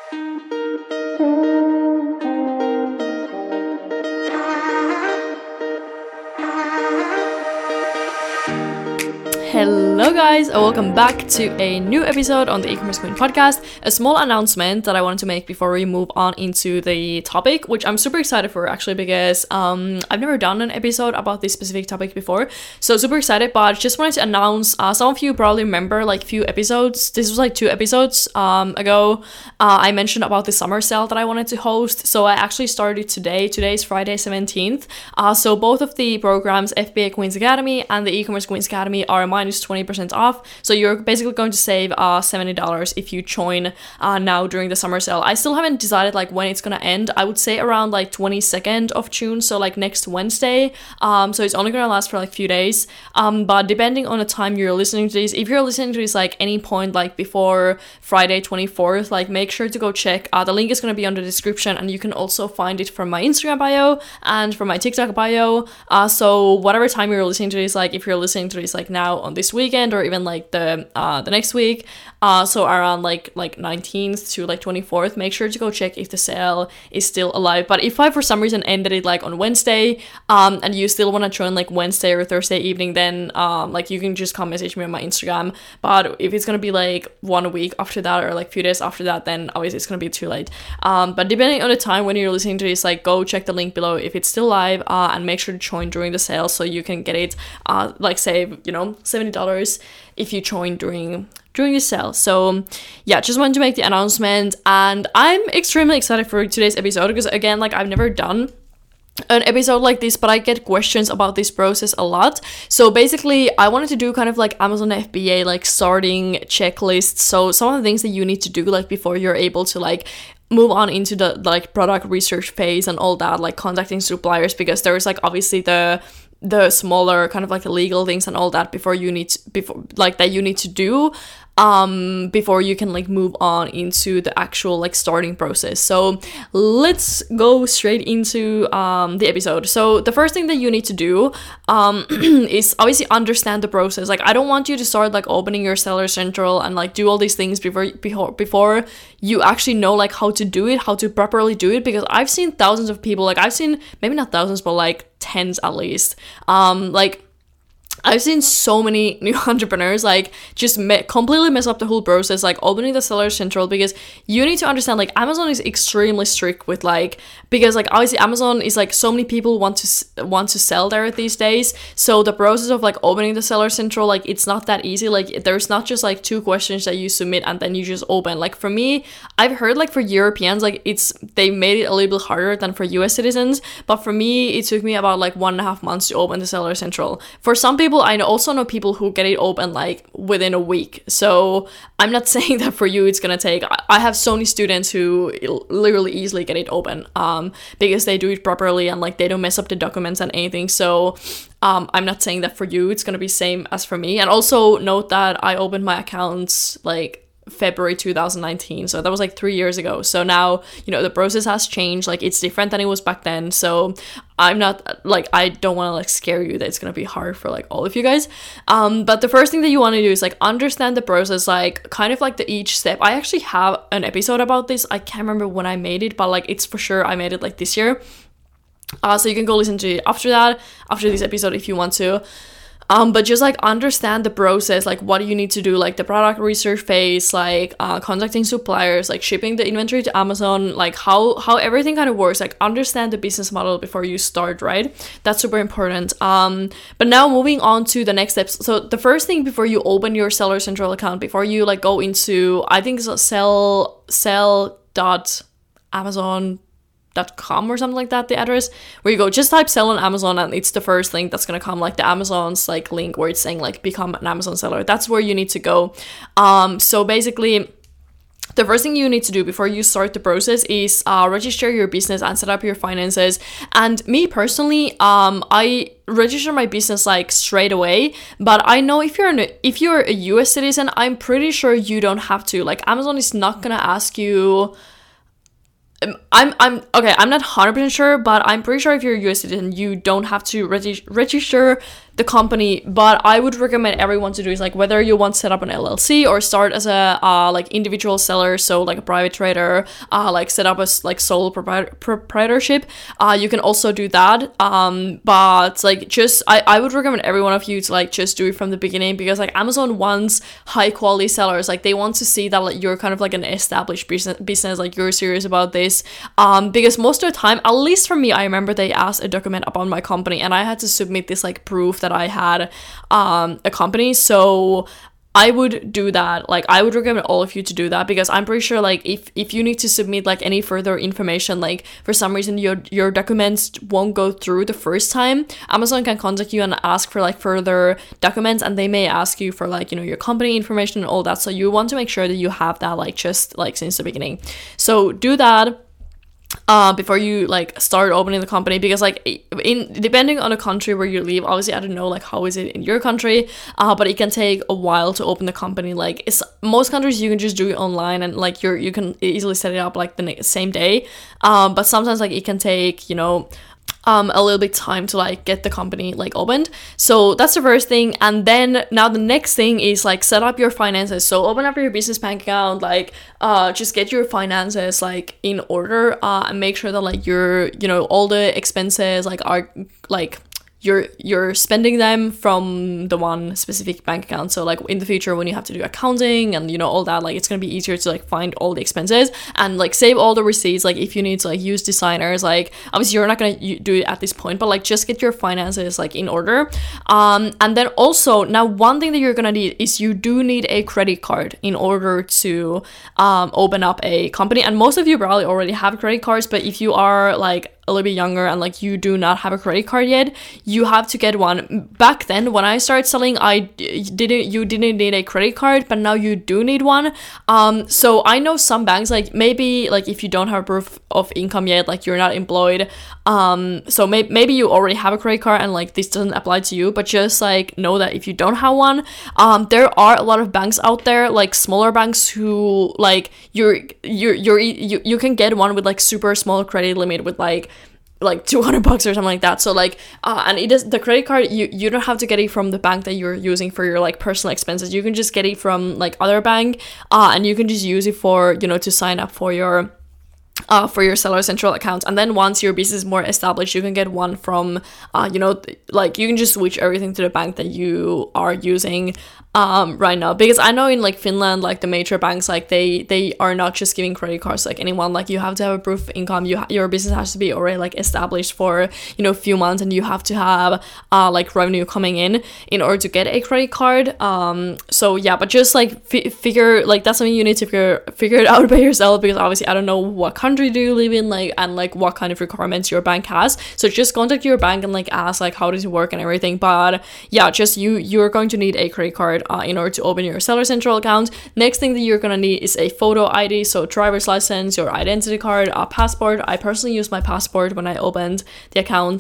Hello guys, and welcome back to a new episode on the E-commerce Queen podcast. A small announcement that I wanted to make before we move on into the topic, which I'm super excited for actually because I've never done an episode about this specific topic before, so super excited. But just wanted to announce, some of you probably remember like few episodes, this was like 2 episodes ago, I mentioned about the summer sale that I wanted to host. So I actually started today is Friday 17th. So both of the programs, FBA Queens Academy and the E-commerce Queens Academy, are minus 20% off, so you're basically going to save $70 if you join now during the summer sale. I still haven't decided like when it's gonna end. I would say around like 22nd of June, so like next Wednesday. So it's only gonna last for like a few days, but depending on the time you're listening to this, if you're listening to this like any point like before Friday 24th, like make sure to go check. The link is gonna be on the description, and you can also find it from my Instagram bio and from my TikTok bio. So whatever time you're listening to this, like if you're listening to this like now on this weekend or even like the next week, so around like 19th to like 24th, make sure to go check if the sale is still alive. But if I for some reason ended it like on Wednesday, and you still want to join like Wednesday or Thursday evening, then like you can just come message me on my Instagram. But if it's gonna be like 1 week after that or like few days after that, then obviously it's gonna be too late. But depending on the time when you're listening to this, like go check the link below if it's still live, and make sure to join during the sale so you can get it, like save, you know, $70 if you join during the sale. So yeah, just wanted to make the announcement, and I'm extremely excited for today's episode because again, like I've never done an episode like this, but I get questions about this process a lot. So basically I wanted to do kind of like Amazon FBA like starting checklist, so some of the things that you need to do like before you're able to like move on into the like product research phase and all that, like contacting suppliers, because there's like obviously the smaller kind of like legal things and all that before you need to do before you can like move on into the actual like starting process. So let's go straight into the episode. So the first thing that you need to do is obviously understand the process. Like I don't want you to start like opening your Seller Central and like do all these things before you actually know like how to do it, how to properly do it, because I've seen thousands of people, like I've seen maybe not thousands but like tens at least, like I've seen so many new entrepreneurs like just completely mess up the whole process, like opening the Seller Central, because you need to understand like Amazon is extremely strict with like, because like obviously Amazon is like so many people want to sell there these days. So the process of like opening the Seller Central, like it's not that easy. Like there's not just like 2 questions that you submit and then you just open. Like for me, I've heard like for Europeans, like they made it a little bit harder than for US citizens, but for me it took me about like 1.5 months to open the Seller Central. For some people, I also know people who get it open like within a week. So I'm not saying that for you it's gonna take. I have so many students who literally easily get it open because they do it properly and like they don't mess up the documents and anything. So I'm not saying that for you it's gonna be same as for me. And also note that I opened my accounts like February 2019, so that was like 3 years ago. So now, you know, the process has changed, like it's different than it was back then. So I'm not like, I don't want to like scare you that it's gonna be hard for like all of you guys, but the first thing that you want to do is like understand the process, like kind of like the each step. I actually have an episode about this, I can't remember when I made it, but like it's for sure I made it like this year, so you can go listen to it after this episode if you want to. But just like understand the process, like what do you need to do, like the product research phase, like contacting suppliers, like shipping the inventory to Amazon, like how everything kind of works, like understand the business model before you start, right? That's super important. But now moving on to the next steps. So the first thing before you open your Seller Central account, before you like go into, I think it's sell.amazon.com or something like that, the address, where you go, just type sell on Amazon and it's the first link that's gonna come, like the Amazon's like link where it's saying like become an Amazon seller. That's where you need to go. So basically the first thing you need to do before you start the process is register your business and set up your finances. And me personally, I register my business like straight away, but I know if you're a US citizen, I'm pretty sure you don't have to. Like Amazon is not gonna ask you. I'm okay, I'm not 100% sure, but I'm pretty sure if you're a US citizen, you don't have to register the company. But I would recommend everyone to do is like whether you want to set up an LLC or start as a like individual seller, so like a private trader, like set up as like sole proprietorship. You can also do that. But like just I would recommend every one of you to like just do it from the beginning, because like Amazon wants high quality sellers. Like they want to see that like you're kind of like an established business, like you're serious about this. Because most of the time, at least for me, I remember they asked a document about my company and I had to submit this like proof that I had a company. So I would do that. Like I would recommend all of you to do that, because I'm pretty sure like if you need to submit like any further information, like for some reason your documents won't go through the first time, Amazon can contact you and ask for like further documents, and they may ask you for like, you know, your company information and all that. So you want to make sure that you have that like just like since the beginning. So do that before you like start opening the company, because like in depending on the country where you live, obviously I don't know like how is it in your country, but it can take a while to open the company. Like it's most countries you can just do it online and like you can easily set it up like the same day, but sometimes like it can take, you know, a little bit time to like get the company like opened. So that's the first thing. And then now the next thing is like set up your finances. So open up your business bank account, like just get your finances like in order, and make sure that like your, you know, all the expenses like are like you're spending them from the one specific bank account. So like in the future when you have to do accounting and, you know, all that, like it's gonna be easier to like find all the expenses and like save all the receipts. Like if you need to like use designers, like obviously you're not gonna do it at this point, but like just get your finances like in order. And then also now one thing that you're gonna need is you do need a credit card in order to open up a company. And most of you probably already have credit cards, but if you are like a little bit younger and like you do not have a credit card yet, you have to get one. Back then when I started selling, you didn't need a credit card, but now you do need one. So I know some banks, like maybe like if you don't have proof of income yet, like you're not employed, so maybe you already have a credit card and like this doesn't apply to you, but just like know that if you don't have one, there are a lot of banks out there, like smaller banks, who like you can get one with like super small credit limit with like $200 or something like that. So like and it is the credit card, you don't have to get it from the bank that you're using for your like personal expenses. You can just get it from like other bank, and you can just use it for, you know, to sign up for your Seller Central account. And then once your business is more established, you can get one from you know, like you can just switch everything to the bank that you are using right now. Because I know in like Finland, like the major banks, like they are not just giving credit cards to like anyone. Like you have to have a proof of income. Your business has to be already like established for, you know, a few months, and you have to have like revenue coming in order to get a credit card. So yeah, but just like figure, like that's something you need to figure it out by yourself, because obviously I don't know what country do you live in, like, and like what kind of requirements your bank has. So just contact your bank and like ask like how does it work and everything. But yeah, just you're going to need a credit card in order to open your Seller Central account. Next thing that you're gonna need is a photo ID, so driver's license, your identity card, passport. I personally used my passport when I opened the account.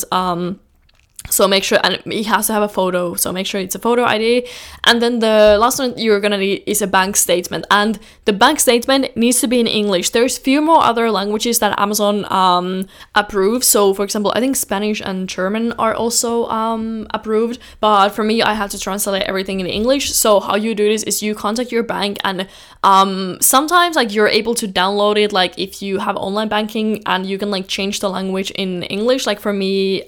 So make sure, and it has to have a photo, so make sure it's a photo ID. And then the last one you're gonna need is a bank statement, and the bank statement needs to be in English. There's few more other languages that Amazon approves. So for example, I think Spanish and German are also approved, but for me I had to translate everything in English. So how you do this is you contact your bank, and sometimes like you're able to download it, like if you have online banking, and you can like change the language in English. Like for me,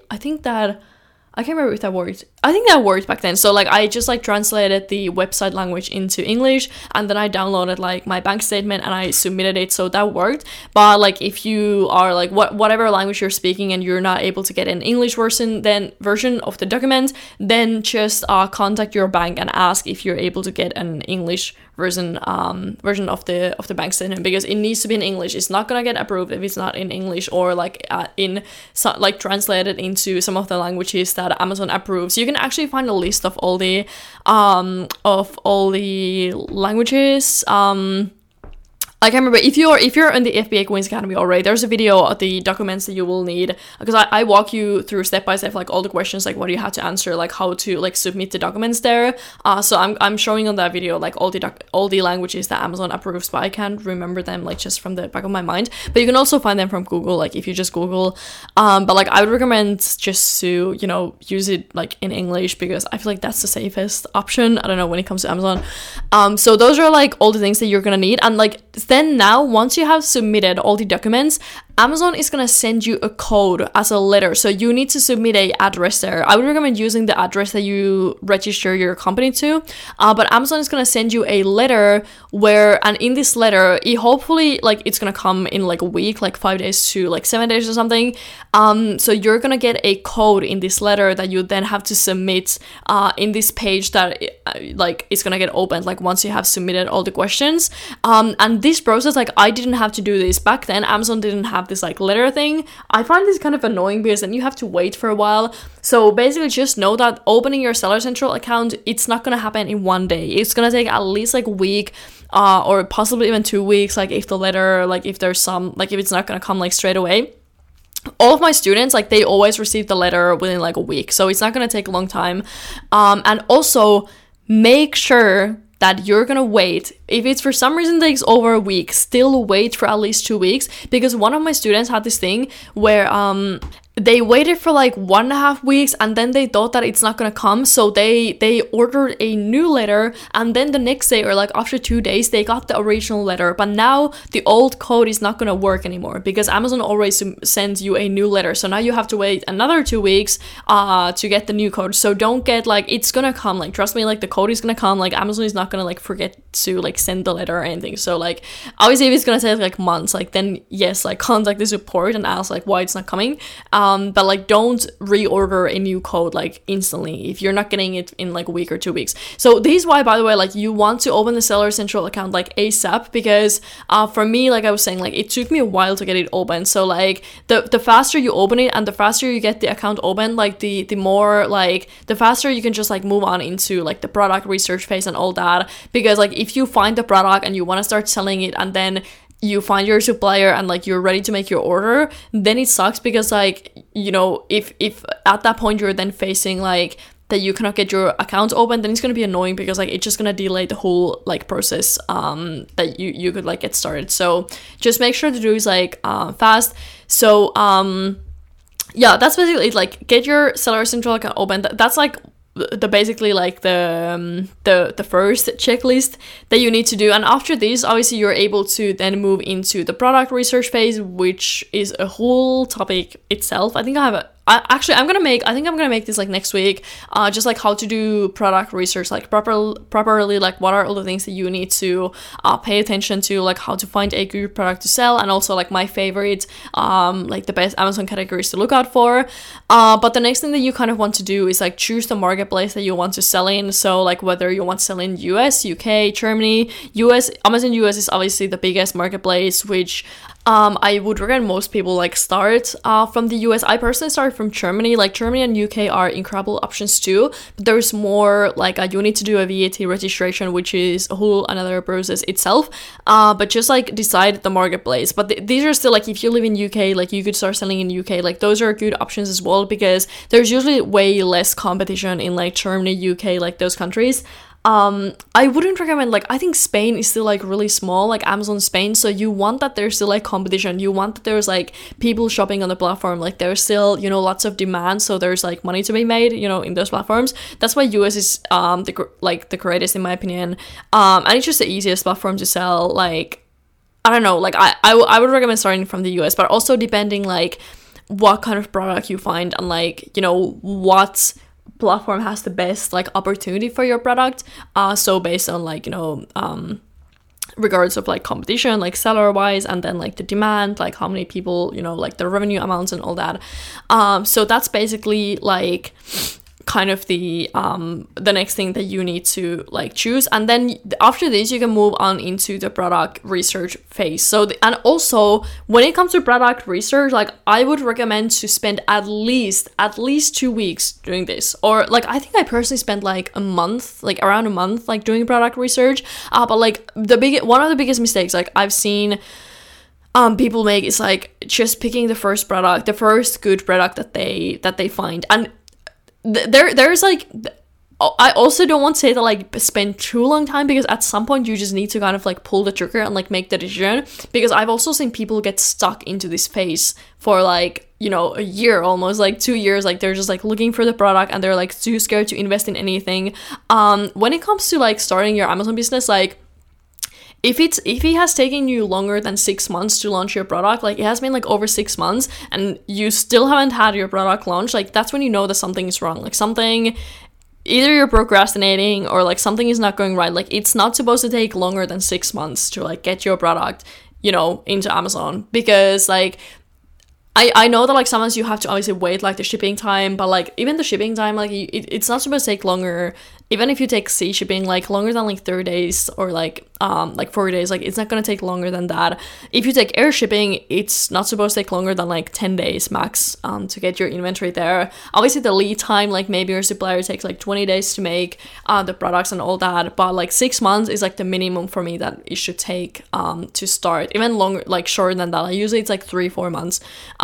I can't remember if that worked. I think that worked back then. So like I just like translated the website language into English, and then I downloaded like my bank statement and I submitted it. So that worked. But like if you are like whatever language you're speaking and you're not able to get an English version of the document, then just contact your bank and ask if you're able to get an English version of the bank statement, because it needs to be in English. It's not gonna get approved if it's not in English, or like translated into some of the languages that Amazon approves. You can actually find a list of all the languages I can remember, if you're in the FBA Queens Academy already, there's a video of the documents that you will need, because I walk you through step by step, like all the questions, like what you have to answer, like how to like submit the documents there. So I'm showing on that video like all the languages that Amazon approves, but I can't remember them like just from the back of my mind. But you can also find them from Google, like if you just Google. But like I would recommend just to, you know, use it like in English, because I feel like that's the safest option. I don't know, when it comes to Amazon. So those are like all the things that you're gonna need. And like then now, once you have submitted all the documents, Amazon is going to send you a code as a letter. So you need to submit a address there. I would recommend using the address that you register your company to. But Amazon is going to send you a letter and in this letter, hopefully like it's going to come in like a week, like 5 days to like 7 days or something. So you're going to get a code in this letter that you then have to submit in this page that like it's going to get opened like once you have submitted all the questions. And this process, like I didn't have to do this back then. Amazon didn't have this like letter thing. I find this kind of annoying because then you have to wait for a while. So basically just know that opening your Seller Central account, it's not going to happen in one day. It's going to take at least like a week or possibly even 2 weeks, like if the letter, like if there's some, like if it's not going to come like straight away. All of my students, like they always receive the letter within like a week, so it's not going to take a long time. And also make sure that you're gonna wait. If it's for some reason takes over a week, still wait for at least 2 weeks, because one of my students had this thing where they waited for like 1.5 weeks and then they thought that it's not gonna come, so they ordered a new letter, and then the next day or like after 2 days they got the original letter, but now the old code is not gonna work anymore because Amazon always sends you a new letter. So now you have to wait another 2 weeks to get the new code. So don't get like, it's gonna come, like trust me, like the code is gonna come, like Amazon is not gonna like forget to like send the letter or anything. So like obviously if it's gonna take like months, like then yes, like contact the support and ask like why it's not coming. But like don't reorder a new code like instantly if you're not getting it in like a week or 2 weeks. So this is why, by the way, like you want to open the Seller Central account like ASAP, because for me, like I was saying, like it took me a while to get it open. So like the faster you open it and the faster you get the account open, like the more like the faster you can just like move on into like the product research phase and all that. Because like if you find the product and you want to start selling it and then you find your supplier and like you're ready to make your order, then it sucks, because like, you know, if at that point you're then facing like that you cannot get your account open, then it's going to be annoying, because like it's just going to delay the whole like process that you could like get started. So just make sure to do is like fast. So yeah, that's basically it. Like get your Seller Central account open. That's like the basically like the first checklist that you need to do. And after this, obviously you're able to then move into the product research phase, which is a whole topic itself. I think I'm gonna make this like next week, just like how to do product research like properly, like what are all the things that you need to pay attention to, like how to find a good product to sell, and also like my favorite like the best Amazon categories to look out for. But the next thing that you kind of want to do is like choose the marketplace that you want to sell in. So like whether you want to sell in US, UK, Germany, US, Amazon US is obviously the biggest marketplace, which I would recommend most people like start from the US. I personally started from Germany. Like Germany and UK are incredible options too, but there's more like you need to do a VAT registration, which is a whole another process itself. But just like decide the marketplace. But these are still like, if you live in UK, like you could start selling in UK. Like those are good options as well, because there's usually way less competition in like Germany, UK, like those countries. I wouldn't recommend, like, I think Spain is still like really small, like Amazon Spain, so you want that there's still like competition, you want that there's like people shopping on the platform, like there's still, you know, lots of demand, so there's like money to be made, you know, in those platforms. That's why US is the greatest in my opinion, and it's just the easiest platform to sell. Like I don't know, like I would recommend starting from the US, but also depending like what kind of product you find and like, you know, what platform has the best like opportunity for your product, so based on like, you know, regards of like competition, like seller wise, and then like the demand, like how many people, you know, like the revenue amounts and all that. So that's basically like kind of the next thing that you need to like choose. And then after this, you can move on into the product research phase. So and also when it comes to product research, like I would recommend to spend at least 2 weeks doing this, or like I think I personally spent like a month, like around a month, like doing product research. But like one of the biggest mistakes like I've seen people make is like just picking the first good product that they find. And there's like, I also don't want to say that like spend too long time, because at some point you just need to kind of like pull the trigger and like make the decision, because I've also seen people get stuck into this phase for like, you know, a year, almost like 2 years. Like they're just like looking for the product and they're like too scared to invest in anything. When it comes to like starting your Amazon business, like if it has taken you longer than 6 months to launch your product, like it has been like over 6 months and you still haven't had your product launched, like that's when you know that something is wrong. Like something, either you're procrastinating or like something is not going right. Like it's not supposed to take longer than 6 months to like get your product, you know, into Amazon, because like I know that like sometimes you have to obviously wait like the shipping time, but like even the shipping time, like it's not supposed to take longer. Even if you take sea shipping, like longer than like 30 days or like 40 days, like it's not gonna take longer than that. If you take air shipping, it's not supposed to take longer than like 10 days max to get your inventory there. Obviously the lead time, like maybe your supplier takes like 20 days to make the products and all that, but like 6 months is like the minimum for me that it should take to start. Even longer, like shorter than that, like usually it's like 3-4 months.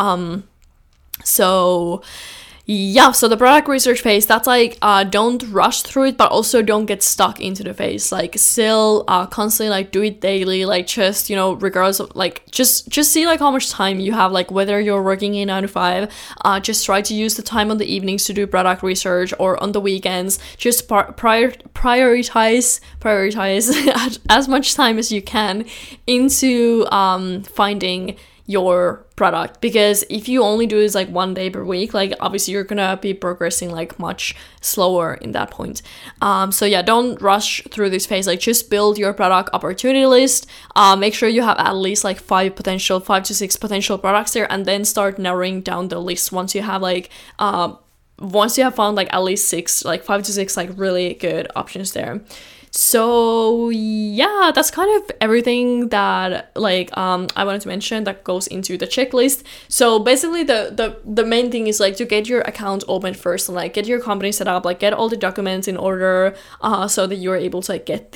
So yeah, so the product research phase, that's like don't rush through it, but also don't get stuck into the phase. Like still constantly like do it daily, like just, you know, regardless of like just see like how much time you have, like whether you're working a 9 to 5, just try to use the time on the evenings to do product research, or on the weekends just prioritize as much time as you can into finding your product. Because if you only do this like 1 day per week, like obviously you're gonna be progressing like much slower in that point. So yeah, don't rush through this phase. Like just build your product opportunity list, make sure you have at least like 5 to 6 potential products there, and then start narrowing down the list once you have like once you have found like at least 5 to 6 like really good options there. So yeah, that's kind of everything that like I wanted to mention that goes into the checklist. So basically the main thing is like to get your account open first, and like get your company set up, like get all the documents in order so that you're able to like get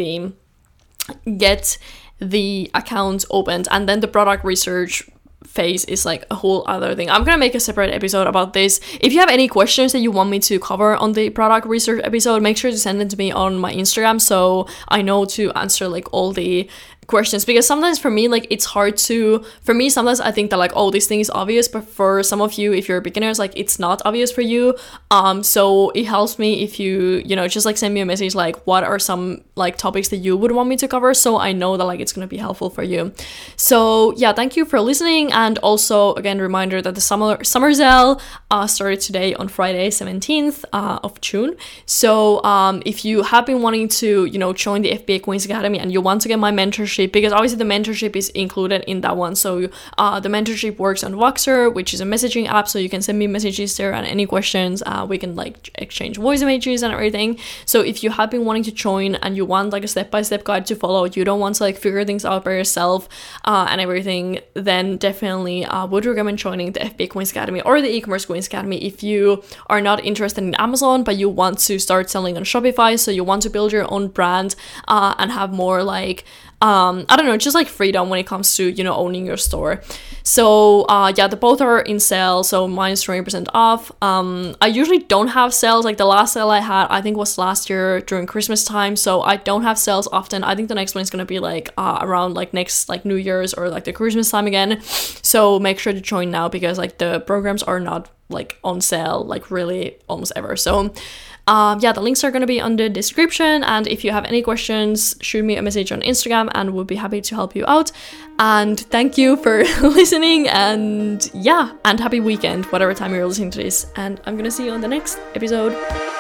the account opened. And then the product research phase is like a whole other thing. I'm gonna make a separate episode about this. If you have any questions that you want me to cover on the product research episode, make sure to send it to me on my Instagram so I know to answer like all the questions, because sometimes for me, like it's hard to, for me sometimes I think that like, oh, this thing is obvious, but for some of you, if you're beginners, like it's not obvious for you. So it helps me if you know, just like send me a message like what are some like topics that you would want me to cover, so I know that like it's gonna be helpful for you. So yeah, thank you for listening. And also again, reminder that the summer sale started today on Friday 17th of June. So if you have been wanting to, you know, join the FBA Queens Academy and you want to get my mentorship, because obviously the mentorship is included in that one. So the mentorship works on Voxer, which is a messaging app, so you can send me messages there, and any questions we can like exchange voice images and everything. So if you have been wanting to join and you want like a step-by-step guide to follow, you don't want to like figure things out by yourself and everything, then definitely would recommend joining the FBA Queens Academy or the E-commerce Queens Academy. If you are not interested in Amazon but you want to start selling on Shopify, so you want to build your own brand and have more like I don't know, just like freedom when it comes to, you know, owning your store. So yeah, the both are in sale, so mine is 20% off. I usually don't have sales. Like the last sale I had, I think was last year during Christmas time, so I don't have sales often. I think the next one is gonna be like around like next like New Year's or like the Christmas time again. So make sure to join now, because like the programs are not like on sale like really almost ever. So yeah, the links are going to be on the description, and if you have any questions, shoot me a message on Instagram and we'll be happy to help you out. And thank you for listening, and yeah, and happy weekend whatever time you're listening to this, and I'm gonna see you on the next episode.